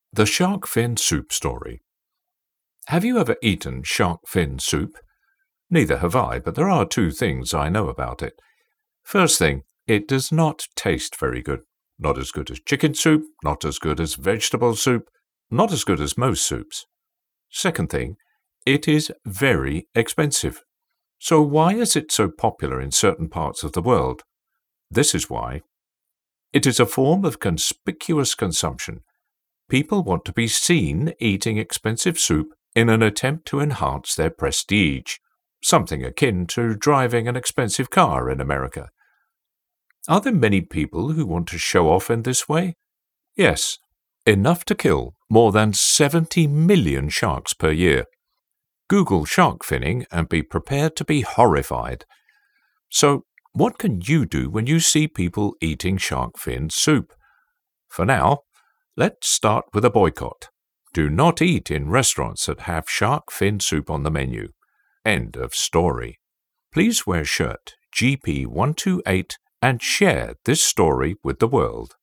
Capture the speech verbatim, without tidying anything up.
The Shark Fin Soup Story. Have you ever eaten shark fin soup? Neither have I, but there are two things I know about it. First thing, it does not taste very good. Not as good as chicken soup, not as good as vegetable soup, not as good as most soups. Second thing, it is very expensive. So why is it so popular in certain parts of the world? This is why. It is a form of conspicuous consumption. People want to be seen eating expensive soup in an attempt to enhance their prestige, something akin to driving an expensive car in America. Are there many people who want to show off in this way? Yes, enough to kill more than seventy million sharks per year. Google shark finning and be prepared to be horrified. So, what can you do when you see people eating shark fin soup? For now, let's start with a boycott. Do not eat in restaurants that have shark fin soup on the menu. End of story. Please wear shirt G P one two eight and share this story with the world.